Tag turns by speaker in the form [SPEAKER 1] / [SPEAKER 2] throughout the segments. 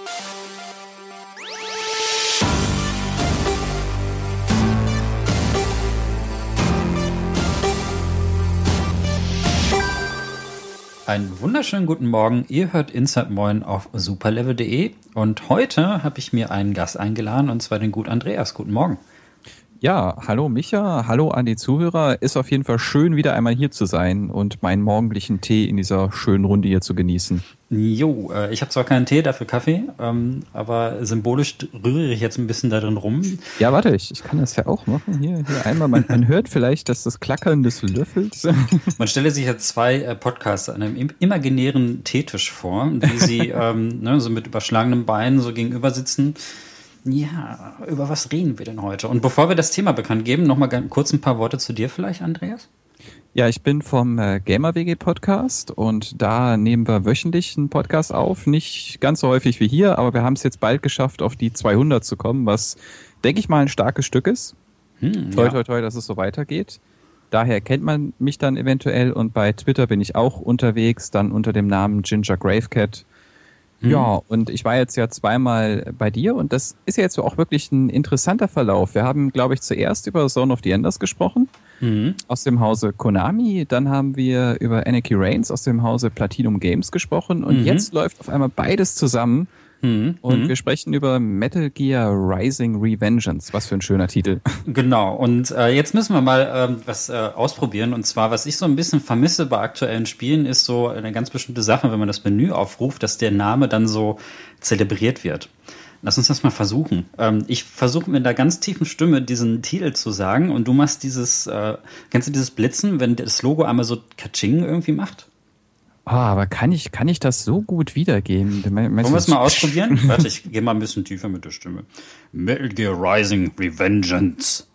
[SPEAKER 1] Einen wunderschönen guten Morgen. Ihr hört Inside Moin auf superlevel.de und heute habe ich mir einen Gast eingeladen und zwar den guten Andreas. Guten Morgen.
[SPEAKER 2] Ja, hallo Micha, hallo an die Zuhörer. Ist auf jeden Fall schön, wieder einmal hier zu sein und meinen morgendlichen Tee in dieser schönen Runde hier zu genießen.
[SPEAKER 1] Jo, ich habe zwar keinen Tee, dafür Kaffee, aber symbolisch rühre ich jetzt ein bisschen da drin rum.
[SPEAKER 2] Ja, warte, ich kann das ja auch machen. Hier einmal, man hört vielleicht das Klackern des Löffels.
[SPEAKER 1] Man stelle sich jetzt zwei Podcaster an einem imaginären Teetisch vor, wie sie so mit überschlagenen Beinen so gegenüber sitzen. Ja, über was reden wir denn heute? Und bevor wir das Thema bekannt geben, noch mal ganz kurz ein paar Worte zu dir vielleicht, Andreas?
[SPEAKER 2] Ja, ich bin vom Gamer-WG-Podcast und da nehmen wir wöchentlich einen Podcast auf. Nicht ganz so häufig wie hier, aber wir haben es jetzt bald geschafft, auf die 200 zu kommen, was, denke ich mal, ein starkes Stück ist. Toi, toi, toi, dass es so weitergeht. Daher kennt man mich dann eventuell und bei Twitter bin ich auch unterwegs, dann unter dem Namen Ginger Gravecat. Ja, und ich war jetzt ja zweimal bei dir und das ist ja jetzt auch wirklich ein interessanter Verlauf. Wir haben, glaube ich, zuerst über Zone of the Enders gesprochen, aus dem Hause Konami. Dann haben wir über Anarchy Reigns aus dem Hause Platinum Games gesprochen und jetzt läuft auf einmal beides zusammen. Und wir sprechen über Metal Gear Rising Revengeance. Was für ein schöner Titel.
[SPEAKER 1] Genau, und jetzt müssen wir mal was ausprobieren. Und zwar, was ich so ein bisschen vermisse bei aktuellen Spielen, ist so eine ganz bestimmte Sache, wenn man das Menü aufruft, dass der Name dann so zelebriert wird. Lass uns das mal versuchen. Ich versuche mit einer ganz tiefen Stimme diesen Titel zu sagen und du machst kennst du dieses Blitzen, wenn das Logo einmal so Katsching irgendwie macht?
[SPEAKER 2] Aber kann ich das so gut wiedergeben?
[SPEAKER 1] Wollen wir es mal ausprobieren? Warte, ich gehe mal ein bisschen tiefer mit der Stimme. Metal Gear Rising Revengeance.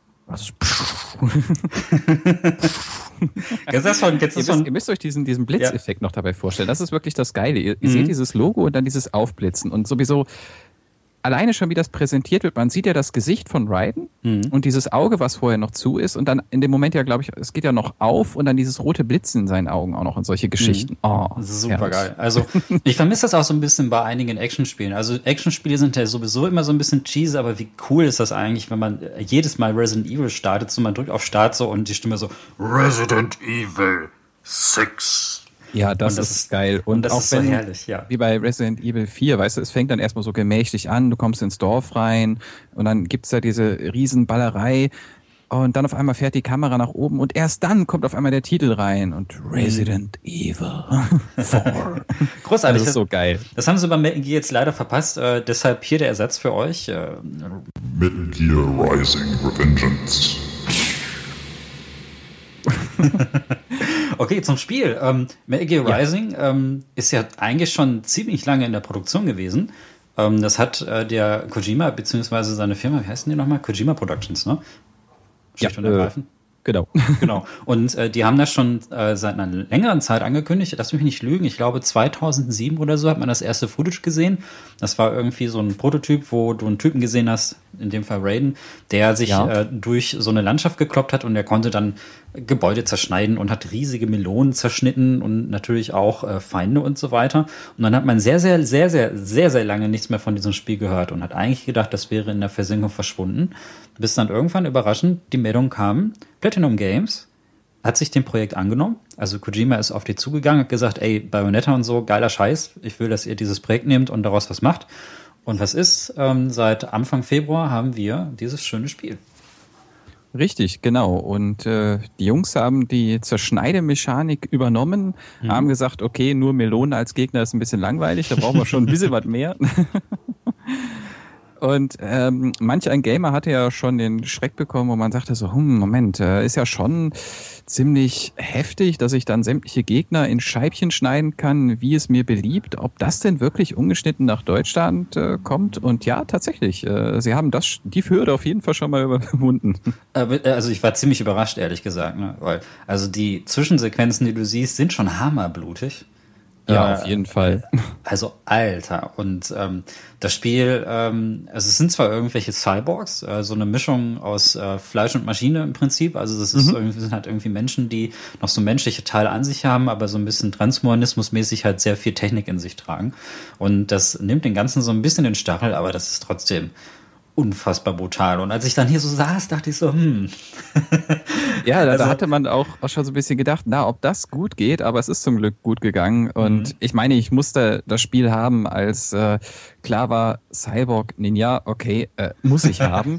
[SPEAKER 2] Ihr müsst euch diesen Blitzeffekt noch dabei vorstellen. Das ist wirklich das Geile. Ihr seht dieses Logo und dann dieses Aufblitzen und sowieso alleine schon, wie das präsentiert wird, man sieht ja das Gesicht von Raiden und dieses Auge, was vorher noch zu ist und dann in dem Moment ja, glaube ich, es geht ja noch auf und dann dieses rote Blitzen in seinen Augen auch noch und solche Geschichten. Oh,
[SPEAKER 1] super geil. Also ich vermisse das auch so ein bisschen bei einigen Actionspielen. Also Actionspiele sind ja sowieso immer so ein bisschen cheesy, aber wie cool ist das eigentlich, wenn man jedes Mal Resident Evil startet, so man drückt auf Start so und die Stimme so Resident Evil 6.
[SPEAKER 2] Ja, das ist geil.
[SPEAKER 1] Und das auch ist so herrlich, ja.
[SPEAKER 2] Wie bei Resident Evil 4, weißt du, es fängt dann erstmal so gemächlich an, du kommst ins Dorf rein und dann gibt's da diese Riesenballerei und dann auf einmal fährt die Kamera nach oben und erst dann kommt auf einmal der Titel rein und Resident Evil 4.
[SPEAKER 1] Großartig.
[SPEAKER 2] Das ist so geil.
[SPEAKER 1] Das haben sie bei Metal Gear jetzt leider verpasst, deshalb hier der Ersatz für euch.
[SPEAKER 3] Metal Gear Rising Revengeance.
[SPEAKER 1] Okay, zum Spiel. Metal Gear Rising ist ja eigentlich schon ziemlich lange in der Produktion gewesen. Das hat der Kojima, beziehungsweise seine Firma, wie heißen die nochmal? Kojima Productions, ne? Schlicht und ergreifend.
[SPEAKER 2] Genau.
[SPEAKER 1] Genau. Und die haben das schon seit einer längeren Zeit angekündigt. Lass mich nicht lügen. Ich glaube, 2007 oder so hat man das erste Footage gesehen. Das war irgendwie so ein Prototyp, wo du einen Typen gesehen hast, in dem Fall Raiden, der sich durch so eine Landschaft gekloppt hat und der konnte dann Gebäude zerschneiden und hat riesige Melonen zerschnitten und natürlich auch Feinde und so weiter. Und dann hat man sehr, sehr, sehr, sehr, sehr, sehr lange nichts mehr von diesem Spiel gehört und hat eigentlich gedacht, das wäre in der Versenkung verschwunden. Bis dann irgendwann überraschend die Meldung kam, Platinum Games hat sich dem Projekt angenommen. Also Kojima ist auf die zugegangen, hat gesagt, ey, Bayonetta und so, geiler Scheiß. Ich will, dass ihr dieses Projekt nehmt und daraus was macht. Und was ist? Seit Anfang Februar haben wir dieses schöne Spiel.
[SPEAKER 2] Richtig, genau. Und die Jungs haben die Zerschneidemechanik übernommen, haben gesagt, okay, nur Melone als Gegner ist ein bisschen langweilig, da brauchen wir schon ein bisschen was mehr. Und manch ein Gamer hatte ja schon den Schreck bekommen, wo man sagte so, Moment, ist ja schon ziemlich heftig, dass ich dann sämtliche Gegner in Scheibchen schneiden kann, wie es mir beliebt. Ob das denn wirklich ungeschnitten nach Deutschland kommt? Und ja, tatsächlich, sie haben die Hürde auf jeden Fall schon mal überwunden.
[SPEAKER 1] Also ich war ziemlich überrascht, ehrlich gesagt, ne? Weil also die Zwischensequenzen, die du siehst, sind schon hammerblutig.
[SPEAKER 2] Ja, auf jeden Fall.
[SPEAKER 1] Also Alter. Und das Spiel, also es sind zwar irgendwelche Cyborgs, so eine Mischung aus Fleisch und Maschine im Prinzip. Also das ist irgendwie, sind halt irgendwie Menschen, die noch so menschliche Teile an sich haben, aber so ein bisschen Transhumanismus-mäßig halt sehr viel Technik in sich tragen. Und das nimmt den Ganzen so ein bisschen den Stachel, aber das ist trotzdem unfassbar brutal. Und als ich dann hier so saß, dachte ich so,
[SPEAKER 2] Ja, da hatte man auch schon so ein bisschen gedacht, na, ob das gut geht, aber es ist zum Glück gut gegangen. Und ich meine, ich musste das Spiel haben, als klar war, Cyborg Ninja, okay, muss ich haben.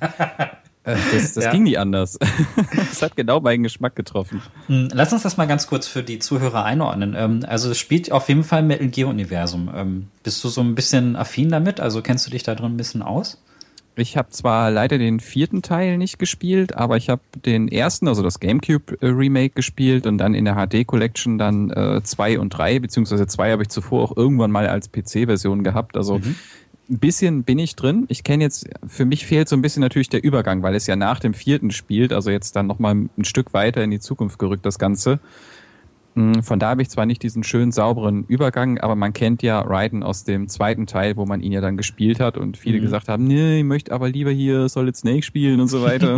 [SPEAKER 2] Das ging nie anders. Das hat genau meinen Geschmack getroffen.
[SPEAKER 1] Lass uns das mal ganz kurz für die Zuhörer einordnen. Also es spielt auf jeden Fall im Metal Gear Universum. Bist du so ein bisschen affin damit? Also kennst du dich da drin ein bisschen aus?
[SPEAKER 2] Ich habe zwar leider den 4. Teil nicht gespielt, aber ich habe den ersten, also das GameCube Remake gespielt und dann in der HD Collection dann 2 und 3, beziehungsweise 2 habe ich zuvor auch irgendwann mal als PC-Version gehabt. Also ein bisschen bin ich drin. Ich kenne jetzt, für mich fehlt so ein bisschen natürlich der Übergang, weil es ja nach dem 4. spielt, also jetzt dann nochmal ein Stück weiter in die Zukunft gerückt, das Ganze. Von da habe ich zwar nicht diesen schönen, sauberen Übergang, aber man kennt ja Raiden aus dem 2. Teil, wo man ihn ja dann gespielt hat und viele gesagt haben, nee, ich möchte aber lieber hier Solid Snake spielen und so weiter.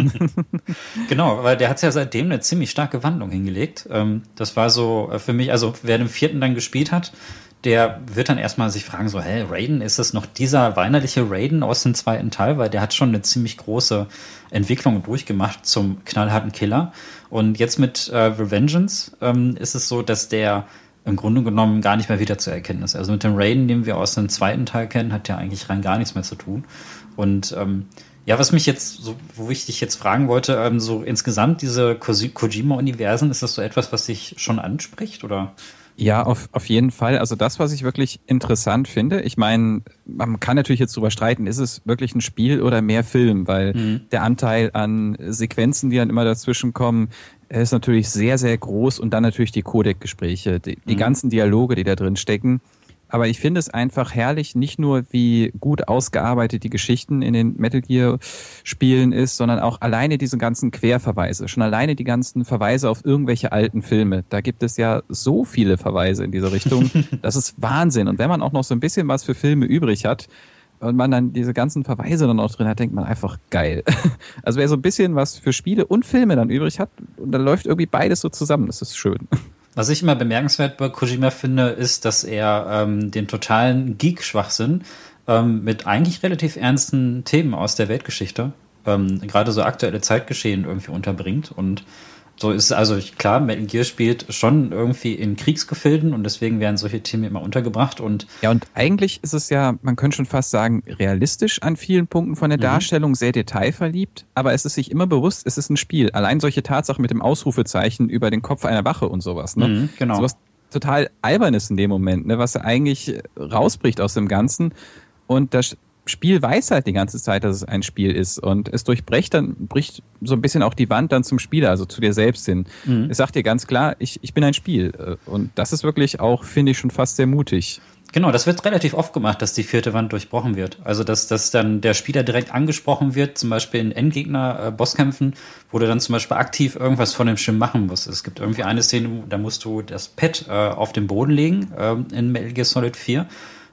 [SPEAKER 1] Genau, weil der hat ja seitdem eine ziemlich starke Wandlung hingelegt. Das war so für mich, also wer den 4. dann gespielt hat, der wird dann erstmal sich fragen, so, hey, Raiden, ist das noch dieser weinerliche Raiden aus dem 2. Teil? Weil der hat schon eine ziemlich große Entwicklung durchgemacht zum knallharten Killer. Und jetzt mit Revengeance ist es so, dass der im Grunde genommen gar nicht mehr wieder zu erkennen ist. Also mit dem Raiden, den wir aus dem 2. Teil kennen, hat ja eigentlich rein gar nichts mehr zu tun. Und ja, was mich jetzt, so, wo ich dich jetzt fragen wollte, so insgesamt diese Kojima-Universen, ist das so etwas, was dich schon anspricht, oder?
[SPEAKER 2] Ja, auf jeden Fall. Also das, was ich wirklich interessant finde, ich meine, man kann natürlich jetzt drüber streiten, ist es wirklich ein Spiel oder mehr Film, weil der Anteil an Sequenzen, die dann immer dazwischen kommen, ist natürlich sehr, sehr groß und dann natürlich die Codec-Gespräche, die ganzen Dialoge, die da drin stecken. Aber ich finde es einfach herrlich, nicht nur wie gut ausgearbeitet die Geschichten in den Metal Gear Spielen ist, sondern auch alleine diese ganzen Querverweise, schon alleine die ganzen Verweise auf irgendwelche alten Filme. Da gibt es ja so viele Verweise in diese Richtung. Das ist Wahnsinn. Und wenn man auch noch so ein bisschen was für Filme übrig hat und man dann diese ganzen Verweise dann auch drin hat, denkt man einfach geil. Also wer so ein bisschen was für Spiele und Filme dann übrig hat, und dann läuft irgendwie beides so zusammen. Das ist schön.
[SPEAKER 1] Was ich immer bemerkenswert bei Kojima finde, ist, dass er den totalen Geek-Schwachsinn mit eigentlich relativ ernsten Themen aus der Weltgeschichte, gerade so aktuelle Zeitgeschehen irgendwie unterbringt. Und so ist es also klar, Metal Gear spielt schon irgendwie in Kriegsgefilden und deswegen werden solche Themen immer untergebracht. Und
[SPEAKER 2] ja, und eigentlich ist es ja, man könnte schon fast sagen, realistisch an vielen Punkten von der Darstellung, sehr detailverliebt, aber es ist sich immer bewusst, es ist ein Spiel. Allein solche Tatsachen mit dem Ausrufezeichen über den Kopf einer Wache und sowas, ne?
[SPEAKER 1] Genau.
[SPEAKER 2] Sowas total Albernes in dem Moment, ne? Was eigentlich rausbricht aus dem Ganzen. Und das Spiel weiß halt die ganze Zeit, dass es ein Spiel ist und es bricht so ein bisschen auch die Wand dann zum Spieler, also zu dir selbst hin. Es sagt dir ganz klar, ich bin ein Spiel und das ist wirklich auch, finde ich, schon fast sehr mutig.
[SPEAKER 1] Genau, das wird relativ oft gemacht, dass die 4. Wand durchbrochen wird. Also dass dann der Spieler direkt angesprochen wird, zum Beispiel in Endgegner-Bosskämpfen, wo du dann zum Beispiel aktiv irgendwas von dem Schirm machen musst. Es gibt irgendwie eine Szene, da musst du das Pad auf den Boden legen in Metal Gear Solid 4.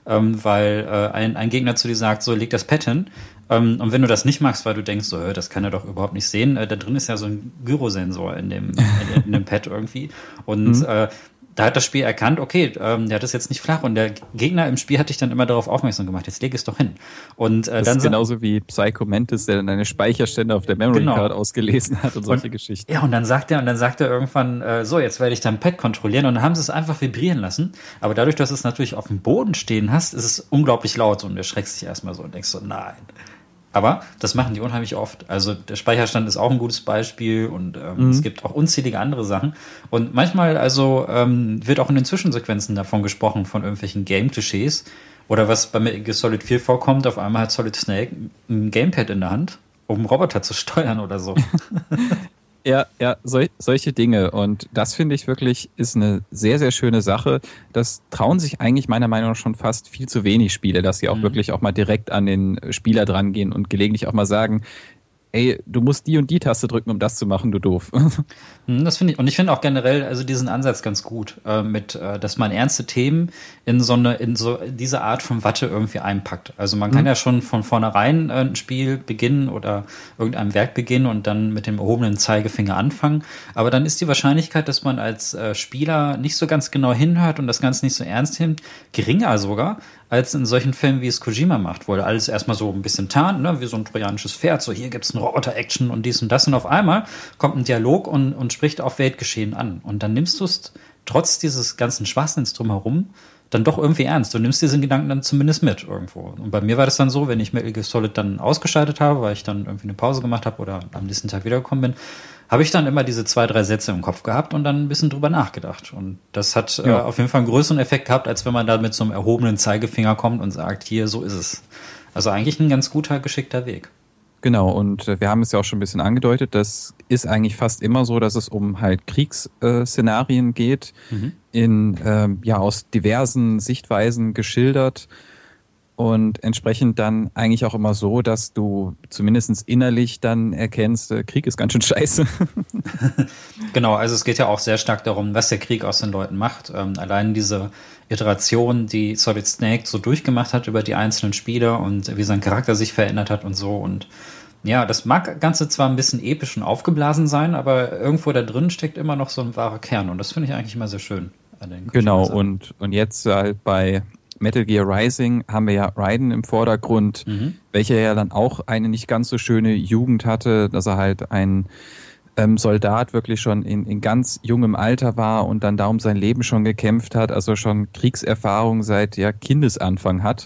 [SPEAKER 1] Weil ein Gegner zu dir sagt, so, leg das Pad hin. Und wenn du das nicht magst, weil du denkst, so, das kann er doch überhaupt nicht sehen, da drin ist ja so ein Gyrosensor in dem Pad irgendwie. Und da hat das Spiel erkannt, okay, der hat das jetzt nicht flach und der Gegner im Spiel hat dich dann immer darauf aufmerksam gemacht, jetzt leg es doch hin. Und
[SPEAKER 2] das ist genauso wie Psycho Mantis, der dann eine Speicherstände auf der Memory Card ausgelesen hat und solche Geschichten.
[SPEAKER 1] Ja, und dann sagt er irgendwann, so, jetzt werde ich dein Pad kontrollieren und dann haben sie es einfach vibrieren lassen. Aber dadurch, dass du es natürlich auf dem Boden stehen hast, ist es unglaublich laut und du erschreckst dich erstmal so und denkst so, nein. Aber das machen die unheimlich oft. Also der Speicherstand ist auch ein gutes Beispiel und es gibt auch unzählige andere Sachen. Und manchmal also wird auch in den Zwischensequenzen davon gesprochen, von irgendwelchen Game-Klischees. Oder was bei Metal Gear Solid 4 vorkommt, auf einmal hat Solid Snake ein Gamepad in der Hand, um einen Roboter zu steuern oder so.
[SPEAKER 2] Ja, solche Dinge. Und das finde ich wirklich ist eine sehr, sehr schöne Sache. Das trauen sich eigentlich meiner Meinung nach schon fast viel zu wenig Spiele, dass sie auch wirklich auch mal direkt an den Spieler dran gehen und gelegentlich auch mal sagen, ey, du musst die und die Taste drücken, um das zu machen, du doof.
[SPEAKER 1] Das finde ich, und ich finde auch generell also diesen Ansatz ganz gut, dass man ernste Themen in so diese Art von Watte irgendwie einpackt. Also man kann ja schon von vornherein ein Spiel beginnen oder irgendein Werk beginnen und dann mit dem erhobenen Zeigefinger anfangen. Aber dann ist die Wahrscheinlichkeit, dass man als Spieler nicht so ganz genau hinhört und das Ganze nicht so ernst nimmt, geringer sogar, als in solchen Filmen, wie es Kojima macht, wo er alles erstmal so ein bisschen tarnt, ne, wie so ein trojanisches Pferd, so hier gibt's eine Roboter-Action und dies und das und auf einmal kommt ein Dialog und spricht auf Weltgeschehen an. Und dann nimmst du es trotz dieses ganzen Schwachsinns drumherum dann doch irgendwie ernst. Du nimmst diesen Gedanken dann zumindest mit irgendwo. Und bei mir war das dann so, wenn ich Metal Gear Solid dann ausgeschaltet habe, weil ich dann irgendwie eine Pause gemacht habe oder am nächsten Tag wiedergekommen bin, habe ich dann immer diese 2, 3 Sätze im Kopf gehabt und dann ein bisschen drüber nachgedacht. Und das hat auf jeden Fall einen größeren Effekt gehabt, als wenn man da mit so einem erhobenen Zeigefinger kommt und sagt, hier, so ist es. Also eigentlich ein ganz guter, geschickter Weg.
[SPEAKER 2] Genau, und wir haben es ja auch schon ein bisschen angedeutet, das ist eigentlich fast immer so, dass es um halt Kriegsszenarien geht, aus diversen Sichtweisen geschildert und entsprechend dann eigentlich auch immer so, dass du zumindest innerlich dann erkennst, Krieg ist ganz schön scheiße.
[SPEAKER 1] Genau, also es geht ja auch sehr stark darum, was der Krieg aus den Leuten macht. Allein diese Iteration, die Solid Snake so durchgemacht hat über die einzelnen Spieler und wie sein Charakter sich verändert hat und so. Und ja, das mag Ganze zwar ein bisschen episch und aufgeblasen sein, aber irgendwo da drin steckt immer noch so ein wahrer Kern. Und das finde ich eigentlich immer sehr schön.
[SPEAKER 2] Genau, und jetzt halt bei Metal Gear Rising haben wir ja Raiden im Vordergrund, welcher ja dann auch eine nicht ganz so schöne Jugend hatte, dass er halt ein Soldat wirklich schon in ganz jungem Alter war und dann darum sein Leben schon gekämpft hat, also schon Kriegserfahrung seit Kindesanfang hat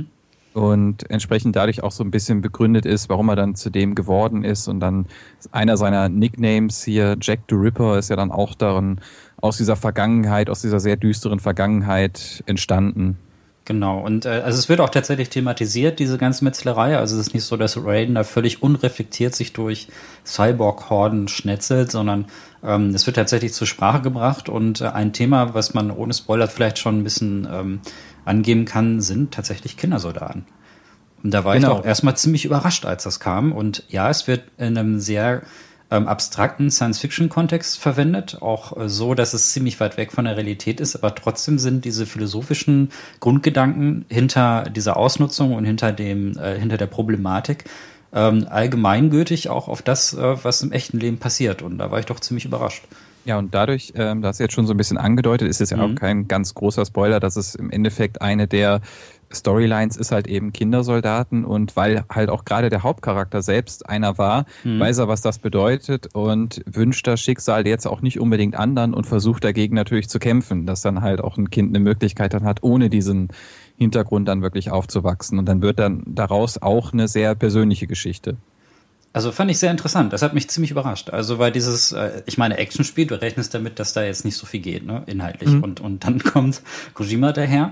[SPEAKER 2] und entsprechend dadurch auch so ein bisschen begründet ist, warum er dann zu dem geworden ist und dann einer seiner Nicknames hier, Jack the Ripper, ist ja dann auch darin aus dieser Vergangenheit, aus dieser sehr düsteren Vergangenheit entstanden.
[SPEAKER 1] Genau, und also es wird auch tatsächlich thematisiert, diese ganze Metzlerei. Also es ist nicht so, dass Raiden da völlig unreflektiert sich durch Cyborg-Horden schnetzelt, sondern es wird tatsächlich zur Sprache gebracht. Und ein Thema, was man ohne Spoiler vielleicht schon ein bisschen angeben kann, sind tatsächlich Kindersoldaten. Und da war ich auch erstmal ziemlich überrascht, als das kam. Und ja, es wird in einem sehr abstrakten Science-Fiction-Kontext verwendet, auch so, dass es ziemlich weit weg von der Realität ist, aber trotzdem sind diese philosophischen Grundgedanken hinter dieser Ausnutzung und hinter der Problematik allgemeingültig auch auf das, was im echten Leben passiert. Und da war ich doch ziemlich überrascht.
[SPEAKER 2] Ja, und dadurch, das ist jetzt schon so ein bisschen angedeutet, ist es ja auch kein ganz großer Spoiler, dass es im Endeffekt eine der Storylines ist halt eben Kindersoldaten und weil halt auch gerade der Hauptcharakter selbst einer war, weiß er, was das bedeutet und wünscht das Schicksal jetzt auch nicht unbedingt anderen und versucht dagegen natürlich zu kämpfen, dass dann halt auch ein Kind eine Möglichkeit dann hat, ohne diesen Hintergrund dann wirklich aufzuwachsen und dann wird dann daraus auch eine sehr persönliche Geschichte.
[SPEAKER 1] Also fand ich sehr interessant. Das hat mich ziemlich überrascht. Also weil dieses, ich meine, Actionspiel, du rechnest damit, dass da jetzt nicht so viel geht, ne, inhaltlich. Und dann kommt Kojima daher.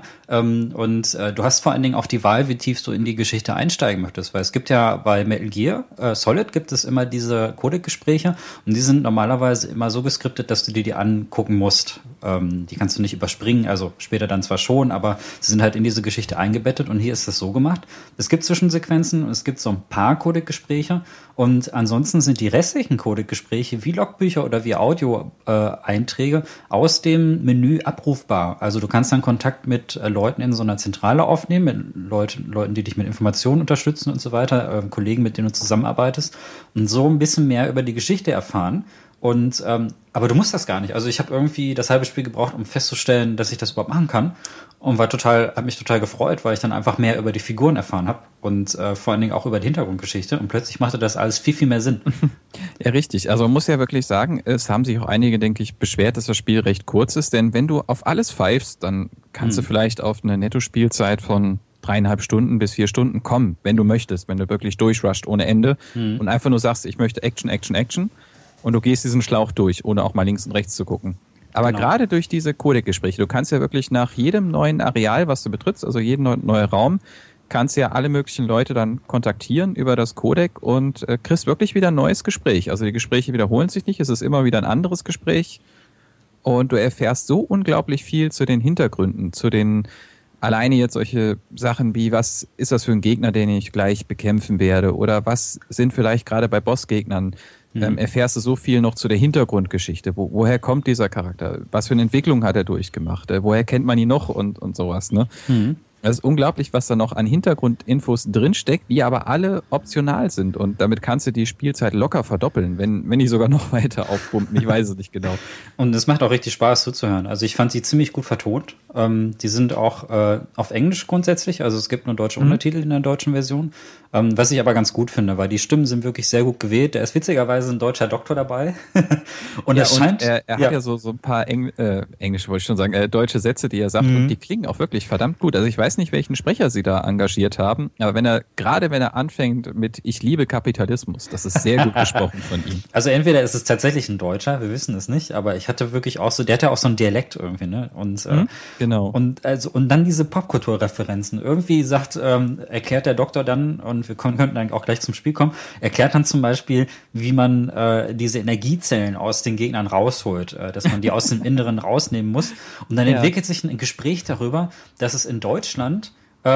[SPEAKER 1] Du hast vor allen Dingen auch die Wahl, wie tief du in die Geschichte einsteigen möchtest. Weil es gibt ja bei Metal Gear Solid gibt es immer diese Codec-Gespräche und die sind normalerweise immer so geskriptet, dass du dir die angucken musst. Die kannst du nicht überspringen, also später dann zwar schon, aber sie sind halt in diese Geschichte eingebettet und hier ist das so gemacht. Es gibt Zwischensequenzen und es gibt so ein paar Codec-Gespräche und ansonsten sind die restlichen Codec-Gespräche wie Logbücher oder wie Audio-Einträge aus dem Menü abrufbar. Also du kannst dann Kontakt mit Leuten in so einer Zentrale aufnehmen, mit Leuten, die dich mit Informationen unterstützen und so weiter, Kollegen, mit denen du zusammenarbeitest und so ein bisschen mehr über die Geschichte erfahren. Und aber du musst das gar nicht. Also ich habe irgendwie das halbe Spiel gebraucht, um festzustellen, dass ich das überhaupt machen kann. Und hat mich total gefreut, weil ich dann einfach mehr über die Figuren erfahren habe und vor allen Dingen auch über die Hintergrundgeschichte. Und plötzlich machte das alles viel, viel mehr Sinn.
[SPEAKER 2] Ja, richtig. Also man muss ja wirklich sagen, es haben sich auch einige, denke ich, beschwert, dass das Spiel recht kurz ist. Denn wenn du auf alles pfeifst, dann kannst du vielleicht auf eine Netto-Spielzeit von 3,5 Stunden bis 4 Stunden kommen, wenn du möchtest, wenn du wirklich durchrusht ohne Ende und einfach nur sagst, ich möchte Action, Action, Action. Und du gehst diesen Schlauch durch, ohne auch mal links und rechts zu gucken. Aber gerade durch diese Codec-Gespräche, du kannst ja wirklich nach jedem neuen Areal, was du betrittst, also jeden neuen Raum, kannst ja alle möglichen Leute dann kontaktieren über das Codec und kriegst wirklich wieder ein neues Gespräch. Also die Gespräche wiederholen sich nicht, es ist immer wieder ein anderes Gespräch und du erfährst so unglaublich viel zu den Hintergründen, zu den alleine jetzt solche Sachen wie, was ist das für ein Gegner, den ich gleich bekämpfen werde? Oder was sind vielleicht gerade bei Bossgegnern, erfährst du so viel noch zu der Hintergrundgeschichte? Woher kommt dieser Charakter? Was für eine Entwicklung hat er durchgemacht? Woher kennt man ihn noch und sowas, ne? Das ist unglaublich, was da noch an Hintergrundinfos drinsteckt, die aber alle optional sind. Und damit kannst du die Spielzeit locker verdoppeln, wenn nicht sogar noch weiter aufpumpen. Ich weiß es nicht genau.
[SPEAKER 1] Und es macht auch richtig Spaß zuzuhören. Also ich fand sie ziemlich gut vertont. Die sind auch auf Englisch grundsätzlich. Also es gibt nur deutsche Untertitel in der deutschen Version. Was ich aber ganz gut finde, weil die Stimmen sind wirklich sehr gut gewählt. Da ist witzigerweise ein deutscher Doktor dabei. Und es scheint...
[SPEAKER 2] Er hat ja so ein paar englische, wollte ich schon sagen, deutsche Sätze, die er sagt. Und die klingen auch wirklich verdammt gut. Also ich weiß nicht, welchen Sprecher sie da engagiert haben. Aber wenn er anfängt mit "Ich liebe Kapitalismus", das ist sehr gut gesprochen von ihm.
[SPEAKER 1] Also entweder ist es tatsächlich ein Deutscher, wir wissen es nicht, aber ich hatte wirklich auch so, der hat ja auch so einen Dialekt irgendwie, ne? Und
[SPEAKER 2] genau.
[SPEAKER 1] Und dann diese Popkulturreferenzen. Irgendwie erklärt der Doktor dann, und wir könnten dann auch gleich zum Spiel kommen, erklärt dann zum Beispiel, wie man diese Energiezellen aus den Gegnern rausholt, dass man die aus dem Inneren rausnehmen muss. Und dann entwickelt sich ein Gespräch darüber, dass es in Deutschland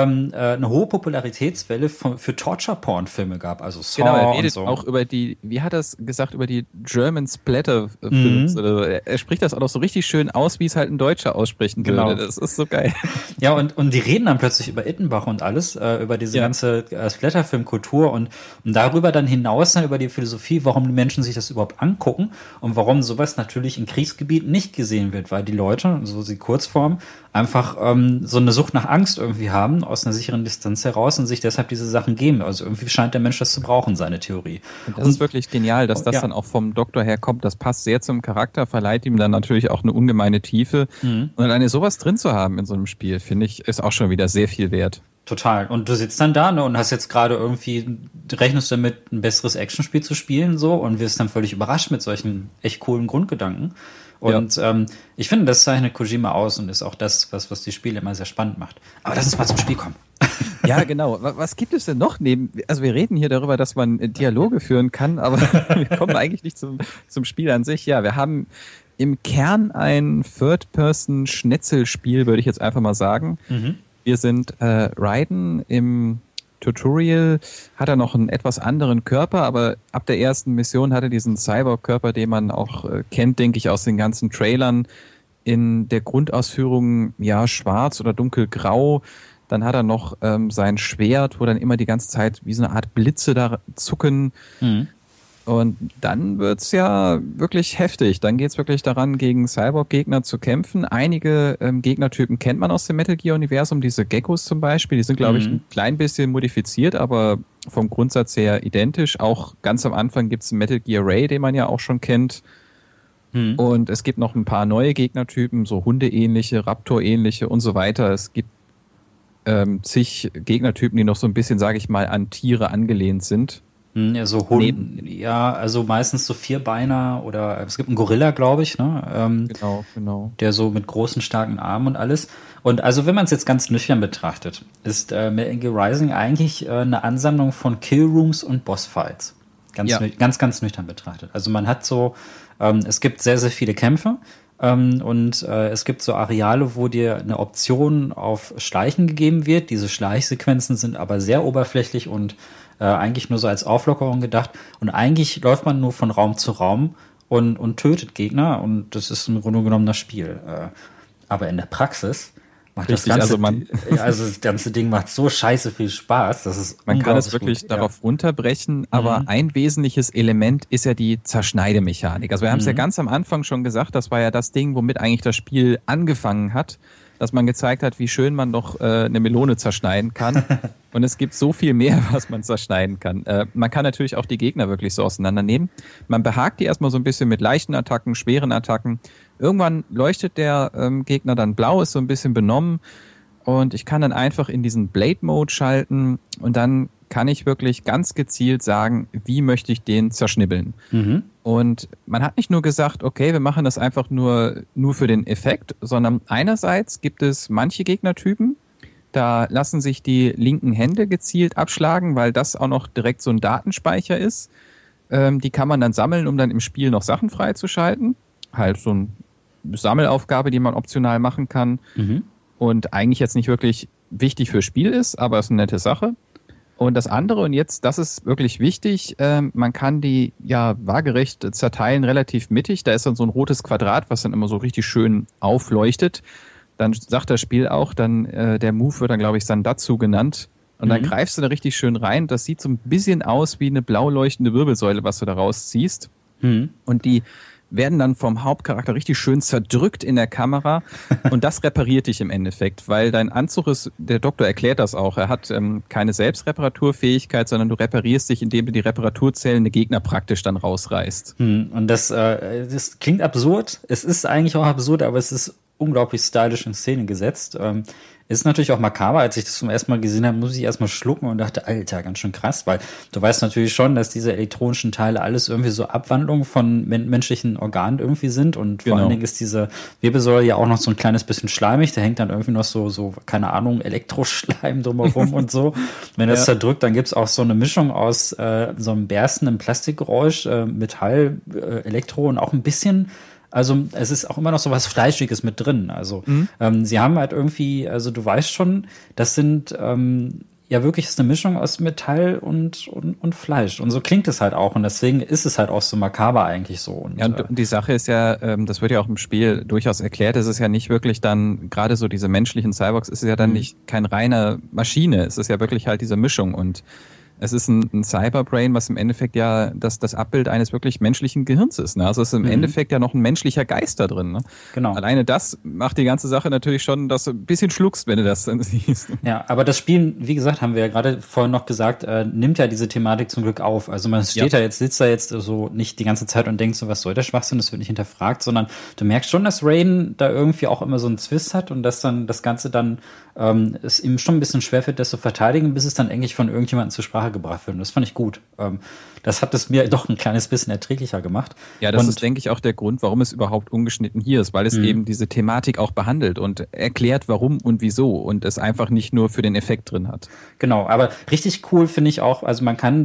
[SPEAKER 1] eine hohe Popularitätswelle für Torture-Porn-Filme gab, also Saw
[SPEAKER 2] genau, er redet
[SPEAKER 1] und so.
[SPEAKER 2] auch über die, wie hat er es gesagt, über die German Splatter-Films. Er spricht das auch noch so richtig schön aus, wie es halt ein Deutscher aussprechen würde. Das ist so geil.
[SPEAKER 1] Ja, und die reden dann plötzlich über Ittenbach und alles, über diese ganze Splatter-Film-Kultur und darüber dann hinaus dann über die Philosophie, warum die Menschen sich das überhaupt angucken und warum sowas natürlich in Kriegsgebieten nicht gesehen wird, weil die Leute, so die Kurzform, einfach so eine Sucht nach Angst irgendwie haben, aus einer sicheren Distanz heraus und sich deshalb diese Sachen geben. Also irgendwie scheint der Mensch das zu brauchen, seine Theorie.
[SPEAKER 2] Und das ist wirklich genial, dass das dann auch vom Doktor herkommt. Das passt sehr zum Charakter, verleiht ihm dann natürlich auch eine ungemeine Tiefe. Und alleine sowas drin zu haben in so einem Spiel, finde ich, ist auch schon wieder sehr viel wert.
[SPEAKER 1] Total. Und du sitzt dann da, ne, und hast jetzt gerade irgendwie, rechnest damit, ein besseres Actionspiel zu spielen, so, und wirst dann völlig überrascht mit solchen echt coolen Grundgedanken. Und ich finde, das zeichnet Kojima aus und ist auch das, was die Spiele immer sehr spannend macht. Aber lass uns mal zum Spiel kommen.
[SPEAKER 2] Ja, genau. Was gibt es denn noch also wir reden hier darüber, dass man Dialoge führen kann, aber wir kommen eigentlich nicht zum Spiel an sich. Ja, wir haben im Kern ein Third-Person-Schnetzelspiel, würde ich jetzt einfach mal sagen. Wir sind Raiden. Im Tutorial hat er noch einen etwas anderen Körper, aber ab der ersten Mission hat er diesen Cyborg-Körper, den man auch kennt, denke ich, aus den ganzen Trailern. In der Grundausführung, ja, schwarz oder dunkelgrau. Dann hat er noch sein Schwert, wo dann immer die ganze Zeit wie so eine Art Blitze da zucken. Und dann wird's ja wirklich heftig. Dann geht's wirklich daran, gegen Cyborg-Gegner zu kämpfen. Einige Gegnertypen kennt man aus dem Metal Gear-Universum. Diese Geckos zum Beispiel, die sind, glaube ich, ein klein bisschen modifiziert, aber vom Grundsatz her identisch. Auch ganz am Anfang gibt's einen Metal Gear Ray, den man ja auch schon kennt. Und es gibt noch ein paar neue Gegnertypen, so Hunde-ähnliche, Raptor-ähnliche und so weiter. Es gibt zig Gegnertypen, die noch so ein bisschen, sage ich mal, an Tiere angelehnt sind.
[SPEAKER 1] Ja, so Hunde, ja, also meistens so Vierbeiner oder es gibt einen Gorilla, glaube ich, ne?
[SPEAKER 2] Genau.
[SPEAKER 1] Der so mit großen, starken Armen und alles. Und also wenn man es jetzt ganz nüchtern betrachtet, ist Metal Gear Rising eigentlich eine Ansammlung von Killrooms und Bossfights. Ganz nüchtern betrachtet. Also man hat so, es gibt sehr, sehr viele Kämpfe. Und es gibt so Areale, wo dir eine Option auf Schleichen gegeben wird. Diese Schleichsequenzen sind aber sehr oberflächlich und eigentlich nur so als Auflockerung gedacht. Und eigentlich läuft man nur von Raum zu Raum und tötet Gegner. Und das ist im Grunde genommen das Spiel. Aber in der Praxis macht
[SPEAKER 2] Richtig,
[SPEAKER 1] das ganze Ding macht so scheiße viel Spaß. Das ist
[SPEAKER 2] man kann es wirklich
[SPEAKER 1] gut,
[SPEAKER 2] darauf runterbrechen, aber ein wesentliches Element ist ja die Zerschneidemechanik. Also wir haben es ja ganz am Anfang schon gesagt, das war ja das Ding, womit eigentlich das Spiel angefangen hat, dass man gezeigt hat, wie schön man doch eine Melone zerschneiden kann. Und es gibt so viel mehr, was man zerschneiden kann. Man kann natürlich auch die Gegner wirklich so auseinandernehmen. Man behagt die erstmal so ein bisschen mit leichten Attacken, schweren Attacken. Irgendwann leuchtet der Gegner dann blau, ist so ein bisschen benommen. Und ich kann dann einfach in diesen Blade-Mode schalten und dann kann ich wirklich ganz gezielt sagen, wie möchte ich den zerschnibbeln. Und man hat nicht nur gesagt, okay, wir machen das einfach nur für den Effekt, sondern einerseits gibt es manche Gegnertypen, da lassen sich die linken Hände gezielt abschlagen, weil das auch noch direkt so ein Datenspeicher ist. Die kann man dann sammeln, um dann im Spiel noch Sachen freizuschalten. Halt so eine Sammelaufgabe, die man optional machen kann. und eigentlich jetzt nicht wirklich wichtig fürs Spiel ist, aber ist eine nette Sache. Und das andere, und jetzt, das ist wirklich wichtig, man kann die ja waagerecht zerteilen, relativ mittig. Da ist dann so ein rotes Quadrat, was dann immer so richtig schön aufleuchtet. Dann sagt das Spiel auch, dann der Move wird dann, glaube ich, Sandatsu genannt. Und dann greifst du da richtig schön rein. Das sieht so ein bisschen aus wie eine blau leuchtende Wirbelsäule, was du da rausziehst. Und die werden dann vom Hauptcharakter richtig schön zerdrückt in der Kamera und das repariert dich im Endeffekt, weil dein Anzug ist, der Doktor erklärt das auch, er hat keine Selbstreparaturfähigkeit, sondern du reparierst dich, indem du die reparaturzählende Gegner praktisch dann rausreißt.
[SPEAKER 1] Und das klingt absurd, es ist eigentlich auch absurd, aber es ist unglaublich stylisch in Szene gesetzt. Ist natürlich auch makaber, als ich das zum ersten Mal gesehen habe, muss ich erstmal schlucken und dachte, Alter, ganz schön krass, weil du weißt natürlich schon, dass diese elektronischen Teile alles irgendwie so Abwandlungen von menschlichen Organen irgendwie sind und vor allen Dingen ist diese Wirbelsäule ja auch noch so ein kleines bisschen schleimig, da hängt dann irgendwie noch so keine Ahnung, Elektroschleim drumherum und so. Wenn das zerdrückt, dann gibt's auch so eine Mischung aus so einem berstenden Plastikgeräusch, Metall, Elektro und auch ein bisschen. Also es ist auch immer noch so was Fleischiges mit drin. Also sie haben halt irgendwie, also du weißt schon, das sind ja wirklich ist eine Mischung aus Metall und Fleisch. Und so klingt es halt auch. Und deswegen ist es halt auch so makaber eigentlich so. Und,
[SPEAKER 2] ja, und die Sache ist ja, das wird ja auch im Spiel durchaus erklärt, es ist ja nicht wirklich dann, gerade so diese menschlichen Cyborgs, ist es ja dann nicht kein reiner Maschine. Es ist ja wirklich halt diese Mischung und es ist ein Cyberbrain, was im Endeffekt ja das Abbild eines wirklich menschlichen Gehirns ist. Ne? Also es ist im Endeffekt ja noch ein menschlicher Geist da drin. Ne?
[SPEAKER 1] Genau.
[SPEAKER 2] Alleine das macht die ganze Sache natürlich schon, dass du ein bisschen schluckst, wenn du das dann siehst.
[SPEAKER 1] Ja, aber das Spiel, wie gesagt, haben wir ja gerade vorhin noch gesagt, nimmt ja diese Thematik zum Glück auf. Also man steht da jetzt, sitzt da jetzt so nicht die ganze Zeit und denkt so, was soll der Schwachsinn, das wird nicht hinterfragt, sondern du merkst schon, dass Raiden da irgendwie auch immer so einen Twist hat und dass dann das Ganze dann es ihm schon ein bisschen schwerfällt, das zu verteidigen, bis es dann endlich von irgendjemandem zur Sprache gebracht wird. Und das fand ich gut. Das hat es mir doch ein kleines bisschen erträglicher gemacht.
[SPEAKER 2] Ja, das ist, denke ich, auch der Grund, warum es überhaupt ungeschnitten hier ist, weil es eben diese Thematik auch behandelt und erklärt, warum und wieso und es einfach nicht nur für den Effekt drin hat.
[SPEAKER 1] Genau, aber richtig cool finde ich auch, also man kann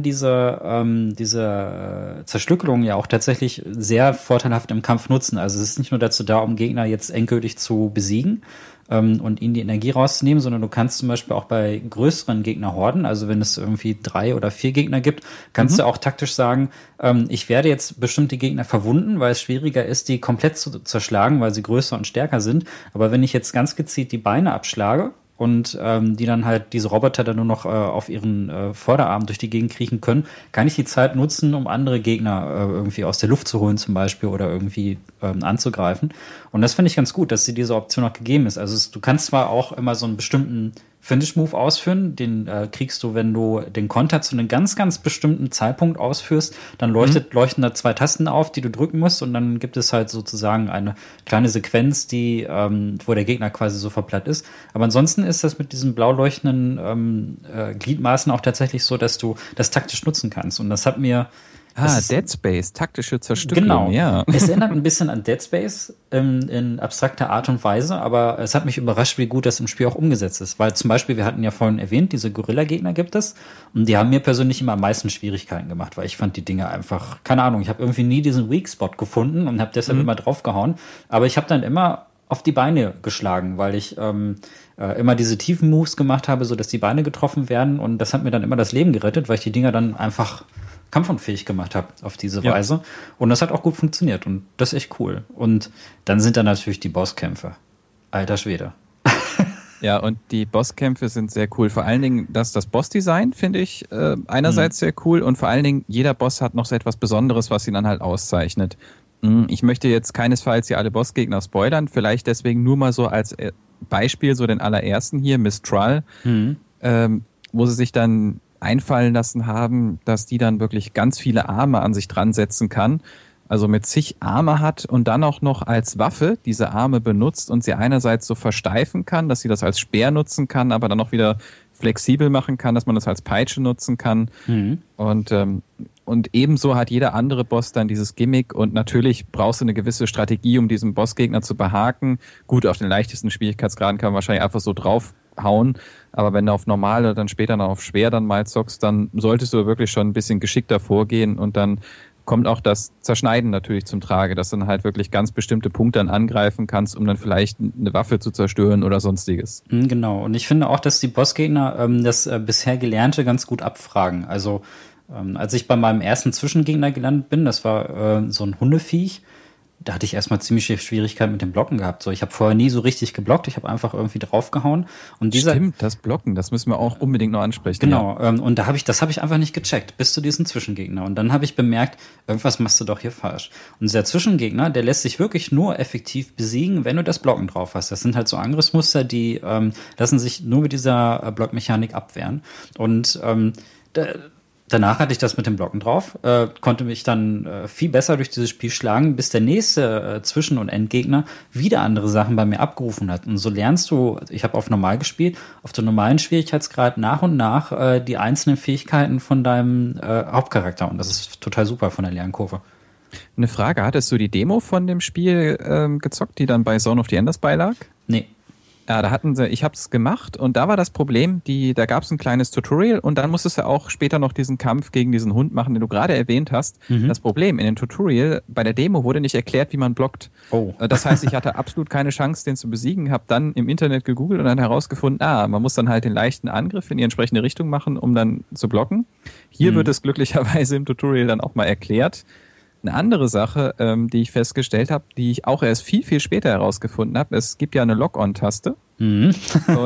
[SPEAKER 1] diese Zerstückelung ja auch tatsächlich sehr vorteilhaft im Kampf nutzen. Also es ist nicht nur dazu da, um Gegner jetzt endgültig zu besiegen, und ihnen die Energie rauszunehmen, sondern du kannst zum Beispiel auch bei größeren Gegnerhorden, also wenn es irgendwie 3 oder 4 Gegner gibt, kannst du auch taktisch sagen, ich werde jetzt bestimmte Gegner verwunden, weil es schwieriger ist, die komplett zu zerschlagen, weil sie größer und stärker sind. Aber wenn ich jetzt ganz gezielt die Beine abschlage und die dann halt diese Roboter dann nur noch auf ihren Vorderarmen durch die Gegend kriechen können, kann ich die Zeit nutzen, um andere Gegner irgendwie aus der Luft zu holen zum Beispiel oder irgendwie anzugreifen. Und das finde ich ganz gut, dass sie diese Option noch gegeben ist. Also du kannst zwar auch immer so einen bestimmten Finish-Move ausführen, den kriegst du, wenn du den Konter zu einem ganz, ganz bestimmten Zeitpunkt ausführst, dann leuchten da 2 Tasten auf, die du drücken musst und dann gibt es halt sozusagen eine kleine Sequenz, die wo der Gegner quasi so verplatt ist. Aber ansonsten ist das mit diesen blau leuchtenden Gliedmaßen auch tatsächlich so, dass du das taktisch nutzen kannst. Und das hat mir
[SPEAKER 2] Dead Space, taktische Zerstückelung,
[SPEAKER 1] genau.
[SPEAKER 2] Ja.
[SPEAKER 1] Es erinnert ein bisschen an Dead Space in abstrakter Art und Weise, aber es hat mich überrascht, wie gut das im Spiel auch umgesetzt ist. Weil zum Beispiel, wir hatten ja vorhin erwähnt, diese Gorilla-Gegner gibt es und die haben mir persönlich immer am meisten Schwierigkeiten gemacht, weil ich fand die Dinge einfach, keine Ahnung, ich habe irgendwie nie diesen Weak-Spot gefunden und habe deshalb immer draufgehauen, aber ich habe dann immer auf die Beine geschlagen, weil ich immer diese tiefen Moves gemacht habe, so dass die Beine getroffen werden und das hat mir dann immer das Leben gerettet, weil ich die Dinger dann einfach kampfunfähig gemacht habe auf diese Weise. Und das hat auch gut funktioniert und das ist echt cool. Und dann sind da natürlich die Bosskämpfe. Alter Schwede.
[SPEAKER 2] Ja, und die Bosskämpfe sind sehr cool. Vor allen Dingen das Bossdesign finde ich einerseits sehr cool und vor allen Dingen jeder Boss hat noch so etwas Besonderes, was ihn dann halt auszeichnet. Ich möchte jetzt keinesfalls hier alle Bossgegner spoilern, vielleicht deswegen nur mal so als Beispiel so den allerersten hier, Mistral, wo sie sich dann einfallen lassen haben, dass die dann wirklich ganz viele Arme an sich dran setzen kann, also mit zig Arme hat und dann auch noch als Waffe diese Arme benutzt und sie einerseits so versteifen kann, dass sie das als Speer nutzen kann, aber dann auch wieder flexibel machen kann, dass man das als Peitsche nutzen kann. Und ebenso hat jeder andere Boss dann dieses Gimmick und natürlich brauchst du eine gewisse Strategie, um diesen Bossgegner zu behaken. Gut, auf den leichtesten Schwierigkeitsgraden kann man wahrscheinlich einfach so draufhauen, aber wenn du auf normal oder dann später noch auf schwer dann mal zockst, dann solltest du wirklich schon ein bisschen geschickter vorgehen und dann kommt auch das Zerschneiden natürlich zum Trage, dass du dann halt wirklich ganz bestimmte Punkte dann angreifen kannst, um dann vielleicht eine Waffe zu zerstören oder sonstiges.
[SPEAKER 1] Genau, und ich finde auch, dass die Bossgegner das bisher Gelernte ganz gut abfragen. Also als ich bei meinem ersten Zwischengegner gelandet bin, das war so ein Hundeviech, da hatte ich erstmal ziemliche Schwierigkeiten mit dem Blocken gehabt. So, ich habe vorher nie so richtig geblockt, ich habe einfach irgendwie draufgehauen. Und
[SPEAKER 2] Stimmt, das Blocken, das müssen wir auch unbedingt noch ansprechen.
[SPEAKER 1] Genau, ja. Und das habe ich einfach nicht gecheckt, bis zu diesem Zwischengegner. Und dann habe ich bemerkt, irgendwas machst du doch hier falsch. Und dieser Zwischengegner, der lässt sich wirklich nur effektiv besiegen, wenn du das Blocken drauf hast. Das sind halt so Angriffsmuster, die lassen sich nur mit dieser Blockmechanik abwehren. Und danach hatte ich das mit dem Blocken drauf, konnte mich dann viel besser durch dieses Spiel schlagen, bis der nächste Zwischen- und Endgegner wieder andere Sachen bei mir abgerufen hat. Und so lernst du, ich habe auf normal gespielt, auf dem normalen Schwierigkeitsgrad nach und nach die einzelnen Fähigkeiten von deinem Hauptcharakter. Und das ist total super von der Lernkurve.
[SPEAKER 2] Eine Frage, hattest du die Demo von dem Spiel gezockt, die dann bei Zone of the Enders beilag?
[SPEAKER 1] Nee.
[SPEAKER 2] Ja, ich habe es gemacht und da war das Problem, da gab es ein kleines Tutorial und dann musstest du auch später noch diesen Kampf gegen diesen Hund machen, den du gerade erwähnt hast. Das Problem in dem Tutorial, bei der Demo wurde nicht erklärt, wie man blockt.
[SPEAKER 1] Oh.
[SPEAKER 2] Das heißt, ich hatte absolut keine Chance, den zu besiegen, habe dann im Internet gegoogelt und dann herausgefunden, man muss dann halt den leichten Angriff in die entsprechende Richtung machen, um dann zu blocken. Hier wird es glücklicherweise im Tutorial dann auch mal erklärt. Eine andere Sache, die ich festgestellt habe, die ich auch erst viel, viel später herausgefunden habe, es gibt ja eine Lock-on-Taste. Und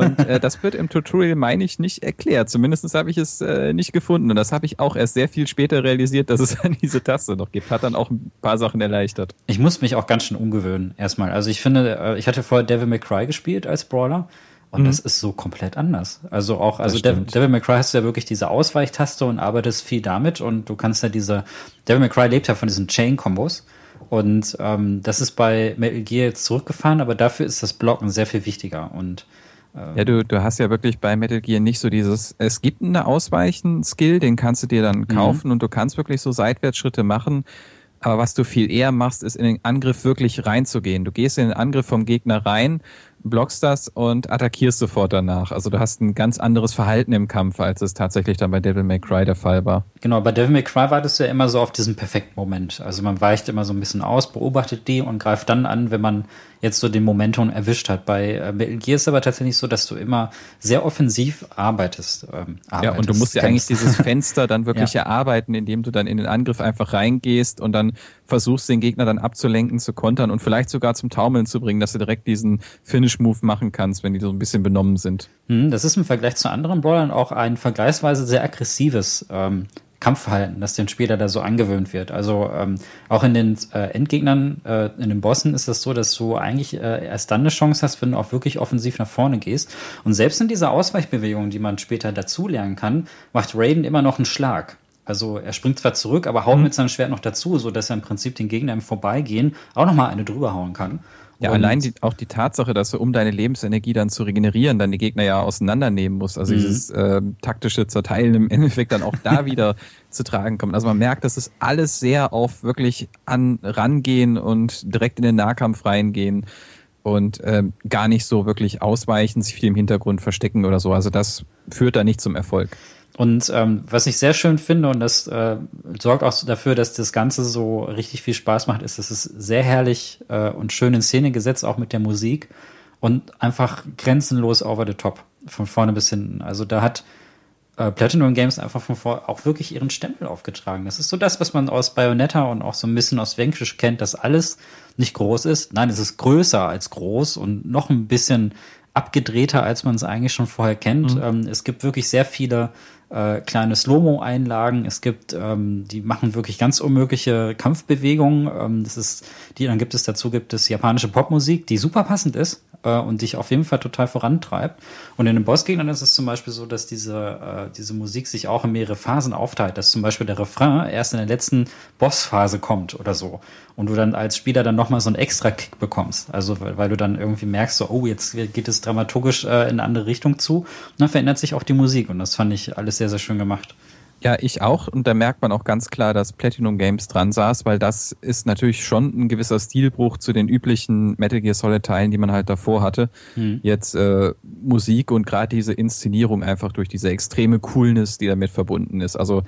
[SPEAKER 2] das wird im Tutorial, meine ich, nicht erklärt. Zumindest habe ich es nicht gefunden. Und das habe ich auch erst sehr viel später realisiert, dass es dann diese Taste noch gibt. Hat dann auch ein paar Sachen erleichtert.
[SPEAKER 1] Ich muss mich auch ganz schön umgewöhnen, erstmal. Also ich finde, ich hatte vorher Devil May Cry gespielt als Brawler. Und das ist so komplett anders. Also Devil May Cry hast du ja wirklich diese Ausweichtaste und arbeitest viel damit und du kannst ja Devil May Cry lebt ja von diesen Chain-Kombos und das ist bei Metal Gear jetzt zurückgefahren, aber dafür ist das Blocken sehr viel wichtiger und
[SPEAKER 2] ja, du hast ja wirklich bei Metal Gear nicht so es gibt einen Ausweichen-Skill, den kannst du dir dann kaufen und du kannst wirklich so Seitwärtsschritte machen. Aber was du viel eher machst, ist in den Angriff wirklich reinzugehen. Du gehst in den Angriff vom Gegner rein, blockst das und attackierst sofort danach. Also du hast ein ganz anderes Verhalten im Kampf, als es tatsächlich dann bei Devil May Cry der Fall war.
[SPEAKER 1] Genau, bei Devil May Cry war das ja immer so auf diesen perfekten Moment. Also man weicht immer so ein bisschen aus, beobachtet die und greift dann an, wenn man jetzt so den Momentum erwischt hat. Bei Metal Gear ist es aber tatsächlich so, dass du immer sehr offensiv arbeitest.
[SPEAKER 2] Ja, und du musst ja eigentlich dieses Fenster dann wirklich erarbeiten, indem du dann in den Angriff einfach reingehst und dann versuchst, den Gegner dann abzulenken, zu kontern und vielleicht sogar zum Taumeln zu bringen, dass du direkt diesen Finish-Move machen kannst, wenn die so ein bisschen benommen sind.
[SPEAKER 1] Das ist im Vergleich zu anderen Brawlern auch ein vergleichsweise sehr aggressives Kampfverhalten, das den Spieler da so angewöhnt wird. Also auch in den Endgegnern, in den Bossen ist das so, dass du eigentlich erst dann eine Chance hast, wenn du auch wirklich offensiv nach vorne gehst. Und selbst in dieser Ausweichbewegung, die man später dazulernen kann, macht Raiden immer noch einen Schlag. Also er springt zwar zurück, aber haut mit seinem Schwert noch dazu, sodass er im Prinzip den Gegner im Vorbeigehen auch nochmal eine drüber hauen kann.
[SPEAKER 2] Ja, allein auch die Tatsache, dass du, um deine Lebensenergie dann zu regenerieren, dann die Gegner ja auseinandernehmen musst. Also dieses taktische Zerteilen im Endeffekt dann auch da wieder zu tragen kommt. Also man merkt, das ist alles sehr auf wirklich rangehen und direkt in den Nahkampf reingehen und gar nicht so wirklich ausweichen, sich viel im Hintergrund verstecken oder so. Also das führt da nicht zum Erfolg.
[SPEAKER 1] Und was ich sehr schön finde, und das sorgt auch dafür, dass das Ganze so richtig viel Spaß macht, ist, dass es sehr herrlich und schön in Szene gesetzt, auch mit der Musik und einfach grenzenlos over the top, von vorne bis hinten. Also da hat Platinum Games einfach von vorne auch wirklich ihren Stempel aufgetragen. Das ist so das, was man aus Bayonetta und auch so ein bisschen aus Vanquish kennt, dass alles nicht groß ist. Nein, es ist größer als groß und noch ein bisschen abgedrehter, als man es eigentlich schon vorher kennt. Es gibt wirklich sehr viele kleine Slow-Mo-Einlagen. Es gibt, die machen wirklich ganz unmögliche Kampfbewegungen. Dann gibt es japanische Popmusik, die super passend ist und dich auf jeden Fall total vorantreibt. Und in den Bossgegnern ist es zum Beispiel so, dass diese Musik sich auch in mehrere Phasen aufteilt, dass zum Beispiel der Refrain erst in der letzten Bossphase kommt oder so. Und du dann als Spieler dann nochmal so einen extra Kick bekommst. Also weil du dann irgendwie merkst, so, oh, jetzt geht es dramaturgisch in eine andere Richtung zu. Und dann verändert sich auch die Musik. Und das fand ich alles sehr, sehr schön gemacht.
[SPEAKER 2] Ja, ich auch. Und da merkt man auch ganz klar, dass Platinum Games dran saß, weil das ist natürlich schon ein gewisser Stilbruch zu den üblichen Metal Gear Solid Teilen, die man halt davor hatte. Jetzt Musik und gerade diese Inszenierung einfach durch diese extreme Coolness, die damit verbunden ist. Also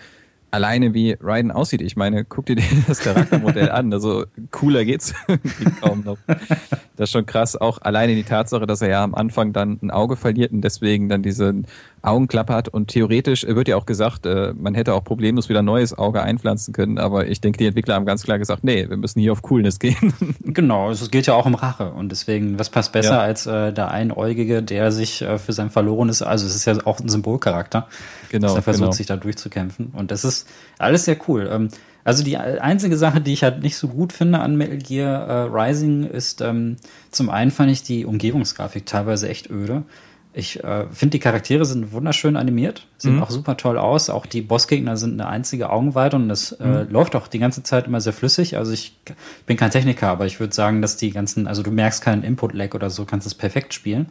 [SPEAKER 2] alleine wie Raiden aussieht. Ich meine, guck dir das Charaktermodell an. Also cooler geht's kaum noch. Das ist schon krass. Auch alleine die Tatsache, dass er ja am Anfang dann ein Auge verliert und deswegen dann diese Augenklappe hat. Und theoretisch wird ja auch gesagt, man hätte auch problemlos wieder ein neues Auge einpflanzen können. Aber ich denke, die Entwickler haben ganz klar gesagt, nee, wir müssen hier auf Coolness gehen.
[SPEAKER 1] Genau, es geht ja auch um Rache. Und deswegen, was passt besser als der Einäugige, der sich für sein verlorenes, also es ist ja auch ein Symbolcharakter, dass er versucht, sich da durchzukämpfen. Und das ist alles sehr cool. Also die einzige Sache, die ich halt nicht so gut finde an Metal Gear Rising ist, zum einen fand ich die Umgebungsgrafik teilweise echt öde. Ich finde, die Charaktere sind wunderschön animiert, sehen auch super toll aus. Auch die Bossgegner sind eine einzige Augenweite und das läuft auch die ganze Zeit immer sehr flüssig. Also ich bin kein Techniker, aber ich würde sagen, dass die ganzen, also du merkst keinen Input-Lag oder so, kannst es perfekt spielen.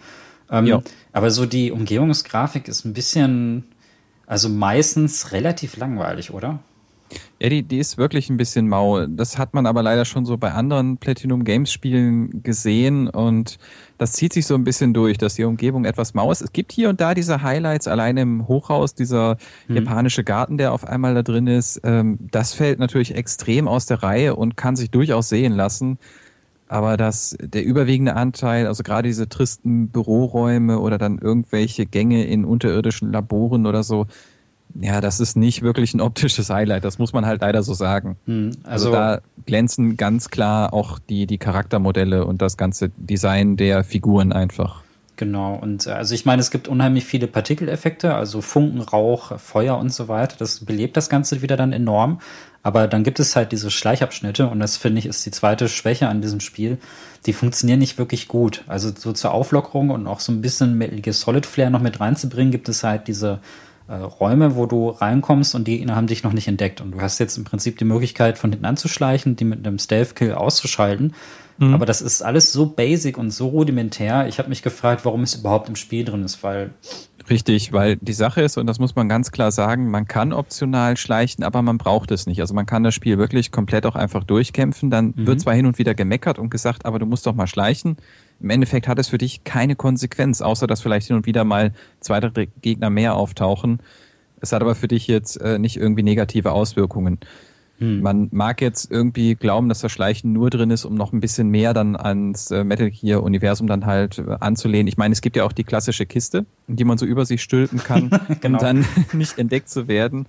[SPEAKER 1] Aber so die Umgebungsgrafik ist ein bisschen, also meistens relativ langweilig, oder?
[SPEAKER 2] Ja, die ist wirklich ein bisschen mau. Das hat man aber leider schon so bei anderen Platinum Games Spielen gesehen und das zieht sich so ein bisschen durch, dass die Umgebung etwas mau ist. Es gibt hier und da diese Highlights, allein im Hochhaus, dieser japanische Garten, der auf einmal da drin ist. Das fällt natürlich extrem aus der Reihe und kann sich durchaus sehen lassen. Aber der überwiegende Anteil, also gerade diese tristen Büroräume oder dann irgendwelche Gänge in unterirdischen Laboren oder so, ja, das ist nicht wirklich ein optisches Highlight, das muss man halt leider so sagen. Also da glänzen ganz klar auch die Charaktermodelle und das ganze Design der Figuren einfach.
[SPEAKER 1] Genau, und also ich meine, es gibt unheimlich viele Partikeleffekte, also Funken, Rauch, Feuer und so weiter, das belebt das Ganze wieder dann enorm, aber dann gibt es halt diese Schleichabschnitte und das, finde ich, ist die zweite Schwäche an diesem Spiel, die funktionieren nicht wirklich gut, also so zur Auflockerung und auch so ein bisschen Metal Gear Solid Flair noch mit reinzubringen, gibt es halt diese Räume, wo du reinkommst und die Gegner haben dich noch nicht entdeckt. Und du hast jetzt im Prinzip die Möglichkeit, von hinten anzuschleichen, die mit einem Stealth-Kill auszuschalten. Aber das ist alles so basic und so rudimentär. Ich habe mich gefragt, warum es überhaupt im Spiel drin ist, weil...
[SPEAKER 2] Richtig, weil die Sache ist, und das muss man ganz klar sagen, man kann optional schleichen, aber man braucht es nicht. Also man kann das Spiel wirklich komplett auch einfach durchkämpfen. Dann wird zwar hin und wieder gemeckert und gesagt, aber du musst doch mal schleichen. Im Endeffekt hat es für dich keine Konsequenz, außer dass vielleicht hin und wieder mal 2, 3 Gegner mehr auftauchen. Es hat aber für dich jetzt nicht irgendwie negative Auswirkungen. Man mag jetzt irgendwie glauben, dass das Schleichen nur drin ist, um noch ein bisschen mehr dann ans Metal Gear Universum dann halt anzulehnen. Ich meine, es gibt ja auch die klassische Kiste, die man so über sich stülpen kann,
[SPEAKER 1] Genau.
[SPEAKER 2] um dann nicht entdeckt zu werden.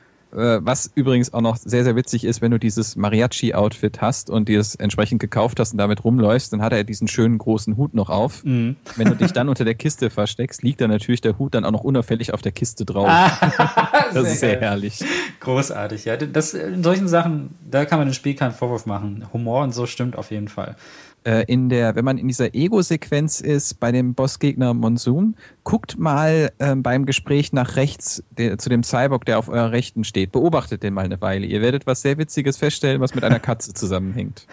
[SPEAKER 2] Was übrigens auch noch sehr, sehr witzig ist, wenn du dieses Mariachi-Outfit hast und dir es entsprechend gekauft hast und damit rumläufst, dann hat er diesen schönen großen Hut noch auf. Wenn du dich dann unter der Kiste versteckst, liegt dann natürlich der Hut dann auch noch unauffällig auf der Kiste drauf. Das ist sehr herrlich.
[SPEAKER 1] Großartig, ja. In solchen Sachen, da kann man dem Spiel keinen Vorwurf machen. Humor und so stimmt auf jeden Fall.
[SPEAKER 2] Wenn man in dieser Ego-Sequenz ist, bei dem Bossgegner Monsoon, guckt mal beim Gespräch nach rechts zu dem Cyborg, der auf eurer Rechten steht. Beobachtet den mal eine Weile. Ihr werdet was sehr Witziges feststellen, was mit einer Katze zusammenhängt.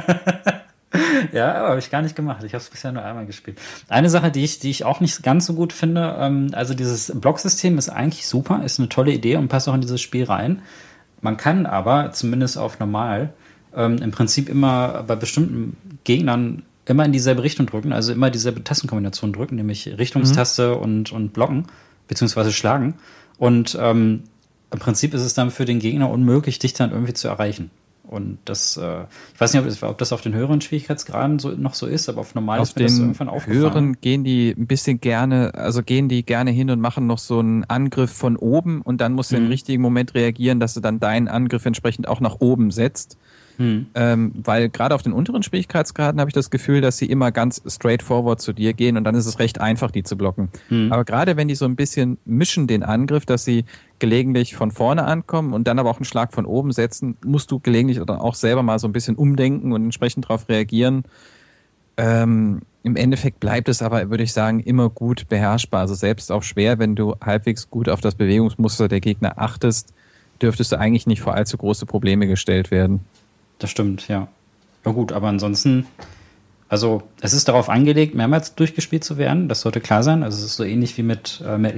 [SPEAKER 1] Ja, aber habe ich gar nicht gemacht. Ich habe es bisher nur einmal gespielt. Eine Sache, die ich auch nicht ganz so gut finde, also dieses Blocksystem ist eigentlich super, ist eine tolle Idee und passt auch in dieses Spiel rein. Man kann aber, zumindest auf normal, im Prinzip immer bei bestimmten Gegnern immer in dieselbe Richtung drücken, also immer dieselbe Tastenkombination drücken, nämlich Richtungstaste und blocken, beziehungsweise schlagen. Und im Prinzip ist es dann für den Gegner unmöglich, dich dann irgendwie zu erreichen. Und das, ich weiß nicht, ob das auf den höheren Schwierigkeitsgraden noch so ist, aber auf normal ist mir das irgendwann aufgefallen. Auf den höheren
[SPEAKER 2] gehen die gerne hin und machen noch so einen Angriff von oben und dann musst du im richtigen Moment reagieren, dass du dann deinen Angriff entsprechend auch nach oben setzt. Weil gerade auf den unteren Schwierigkeitsgraden habe ich das Gefühl, dass sie immer ganz straightforward zu dir gehen und dann ist es recht einfach, die zu blocken. Aber gerade wenn die so ein bisschen mischen den Angriff, dass sie gelegentlich von vorne ankommen und dann aber auch einen Schlag von oben setzen, musst du gelegentlich dann auch selber mal so ein bisschen umdenken und entsprechend darauf reagieren. Im Endeffekt bleibt es aber, würde ich sagen, immer gut beherrschbar. Also selbst auch schwer, wenn du halbwegs gut auf das Bewegungsmuster der Gegner achtest, dürftest du eigentlich nicht vor allzu große Probleme gestellt werden.
[SPEAKER 1] Das stimmt, ja. Ja gut, aber ansonsten, also es ist darauf angelegt, mehrmals durchgespielt zu werden. Das sollte klar sein. Also es ist so ähnlich wie mit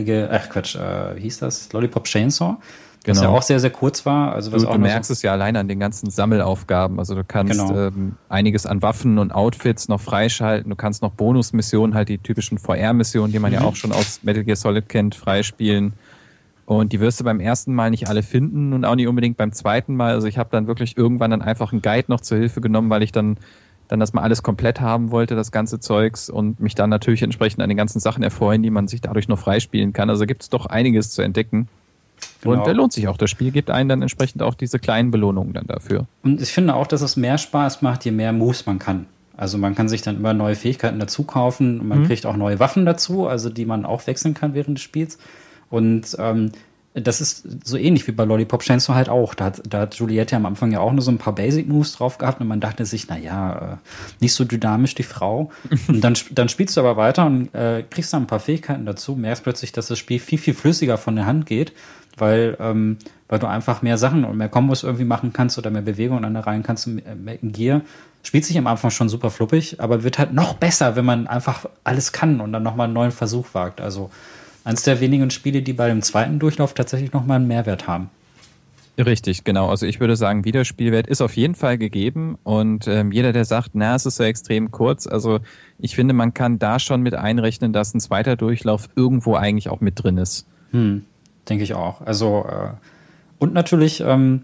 [SPEAKER 1] wie hieß das? Lollipop Chainsaw. Das ja auch sehr, sehr kurz war. Also was
[SPEAKER 2] du merkst es ja allein an den ganzen Sammelaufgaben. Also du kannst einiges an Waffen und Outfits noch freischalten. Du kannst noch Bonusmissionen, halt die typischen VR-Missionen, die man ja auch schon aus Metal Gear Solid kennt, freispielen. Und die wirst du beim ersten Mal nicht alle finden und auch nicht unbedingt beim zweiten Mal. Also ich habe dann wirklich irgendwann dann einfach einen Guide noch zur Hilfe genommen, weil ich dann das mal alles komplett haben wollte, das ganze Zeugs, und mich dann natürlich entsprechend an den ganzen Sachen erfreuen, die man sich dadurch noch freispielen kann. Also gibt es doch einiges zu entdecken. Genau. Und da lohnt sich auch. Das Spiel gibt einen dann entsprechend auch diese kleinen Belohnungen dann dafür.
[SPEAKER 1] Und ich finde auch, dass es mehr Spaß macht, je mehr Moves man kann. Also man kann sich dann immer neue Fähigkeiten dazu kaufen und man kriegt auch neue Waffen dazu, also die man auch wechseln kann während des Spiels. Und das ist so ähnlich wie bei Lollipop Chainsaw halt auch. Da hat Juliette am Anfang ja auch nur so ein paar Basic-Moves drauf gehabt und man dachte sich, nicht so dynamisch die Frau. Und dann spielst du aber weiter und kriegst dann ein paar Fähigkeiten dazu, merkst plötzlich, dass das Spiel viel, viel flüssiger von der Hand geht, weil du einfach mehr Sachen und mehr Kombos irgendwie machen kannst oder mehr Bewegungen an der Reihe kannst und mehr Gear. Spielt sich am Anfang schon super fluppig, aber wird halt noch besser, wenn man einfach alles kann und dann nochmal einen neuen Versuch wagt. Also eins der wenigen Spiele, die bei dem zweiten Durchlauf tatsächlich nochmal einen Mehrwert haben.
[SPEAKER 2] Richtig, genau. Also ich würde sagen, Wiederspielwert ist auf jeden Fall gegeben und jeder, der sagt, es ist so extrem kurz, also ich finde, man kann da schon mit einrechnen, dass ein zweiter Durchlauf irgendwo eigentlich auch mit drin ist.
[SPEAKER 1] Denke ich auch. Also und natürlich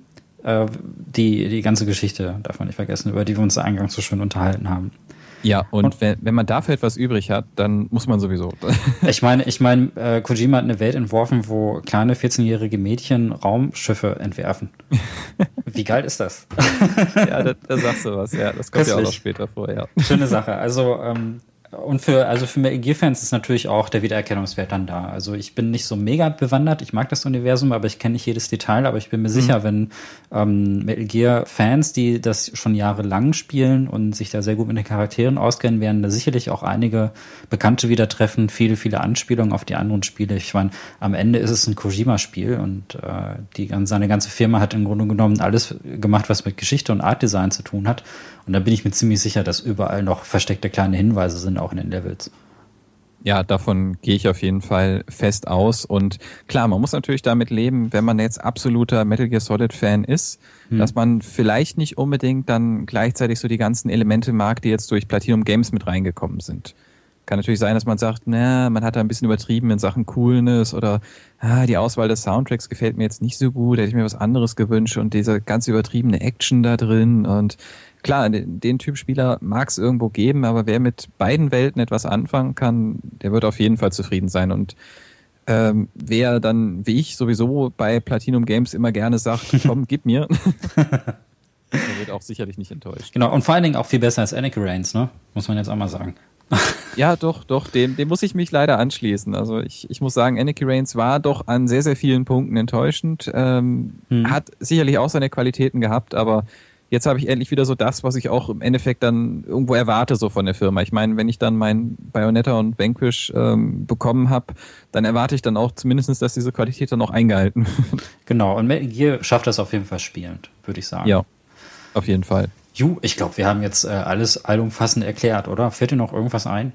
[SPEAKER 1] die ganze Geschichte, darf man nicht vergessen, über die wir uns eingangs so schön unterhalten haben.
[SPEAKER 2] Ja, und wenn man dafür etwas übrig hat, dann muss man sowieso.
[SPEAKER 1] Ich meine, Kojima hat eine Welt entworfen, wo kleine 14-jährige Mädchen Raumschiffe entwerfen. Wie geil ist das?
[SPEAKER 2] Ja, da sagst du was. Ja, das kommt ja auch noch später vor, ja.
[SPEAKER 1] Schöne Sache. Also, und für Metal Gear-Fans ist natürlich auch der Wiedererkennungswert dann da. Also ich bin nicht so mega bewandert, ich mag das Universum, aber ich kenne nicht jedes Detail, aber ich bin mir sicher, wenn Metal Gear-Fans, die das schon jahrelang spielen und sich da sehr gut mit den Charakteren auskennen, werden da sicherlich auch einige Bekannte wieder treffen, viele, viele Anspielungen auf die anderen Spiele. Ich meine, am Ende ist es ein Kojima-Spiel und seine ganze Firma hat im Grunde genommen alles gemacht, was mit Geschichte und Artdesign zu tun hat. Und da bin ich mir ziemlich sicher, dass überall noch versteckte kleine Hinweise sind, auch in den Levels.
[SPEAKER 2] Ja, davon gehe ich auf jeden Fall fest aus. Und klar, man muss natürlich damit leben, wenn man jetzt absoluter Metal Gear Solid Fan ist, dass man vielleicht nicht unbedingt dann gleichzeitig so die ganzen Elemente mag, die jetzt durch Platinum Games mit reingekommen sind. Kann natürlich sein, dass man sagt, man hat da ein bisschen übertrieben in Sachen Coolness oder die Auswahl des Soundtracks gefällt mir jetzt nicht so gut, hätte ich mir was anderes gewünscht und diese ganz übertriebene Action da drin und klar, den Typ Spieler mag es irgendwo geben, aber wer mit beiden Welten etwas anfangen kann, der wird auf jeden Fall zufrieden sein. Und wer dann, wie ich, sowieso bei Platinum Games immer gerne sagt, komm, gib mir, der wird auch sicherlich nicht enttäuscht.
[SPEAKER 1] Genau, und vor allen Dingen auch viel besser als Anarchy Reigns, ne? Muss man jetzt auch mal sagen.
[SPEAKER 2] Ja, doch, dem muss ich mich leider anschließen. Also ich muss sagen, Anarchy Reigns war doch an sehr, sehr vielen Punkten enttäuschend. Hat sicherlich auch seine Qualitäten gehabt, aber jetzt habe ich endlich wieder so das, was ich auch im Endeffekt dann irgendwo erwarte so von der Firma. Ich meine, wenn ich dann mein Bayonetta und Vanquish bekommen habe, dann erwarte ich dann auch zumindest, dass diese Qualität dann auch eingehalten wird.
[SPEAKER 1] Genau, und Metal Gear schafft das auf jeden Fall spielend, würde ich sagen.
[SPEAKER 2] Ja, auf jeden Fall.
[SPEAKER 1] Ich glaube, wir haben jetzt alles allumfassend erklärt, oder? Fällt dir noch irgendwas ein?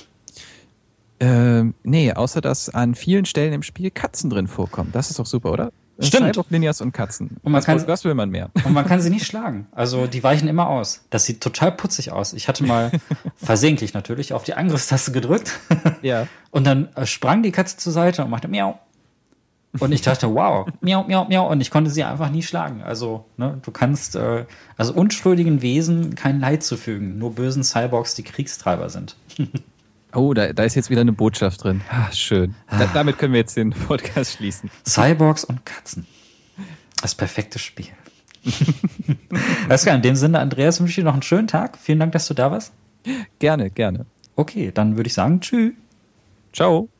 [SPEAKER 2] Nee, außer dass an vielen Stellen im Spiel Katzen drin vorkommen. Das ist doch super, oder?
[SPEAKER 1] Stimmt.
[SPEAKER 2] Cyborg-Ninjas und Katzen.
[SPEAKER 1] Und
[SPEAKER 2] was will man mehr?
[SPEAKER 1] Und man kann sie nicht schlagen. Also die weichen immer aus. Das sieht total putzig aus. Ich hatte mal versehentlich natürlich auf die Angriffstaste gedrückt.
[SPEAKER 2] Ja.
[SPEAKER 1] Und dann sprang die Katze zur Seite und machte miau. Und ich dachte, wow, miau, miau, miau. Und ich konnte sie einfach nie schlagen. Also, du kannst unschuldigen Wesen kein Leid zufügen. Nur bösen Cyborgs, die Kriegstreiber sind.
[SPEAKER 2] Oh, da ist jetzt wieder eine Botschaft drin. Schön. Damit können wir jetzt den Podcast schließen.
[SPEAKER 1] Cyborgs und Katzen. Das perfekte Spiel. Alles klar, in dem Sinne, Andreas, wünsche ich dir noch einen schönen Tag. Vielen Dank, dass du da warst.
[SPEAKER 2] Gerne, gerne.
[SPEAKER 1] Okay, dann würde ich sagen, tschüss.
[SPEAKER 2] Ciao.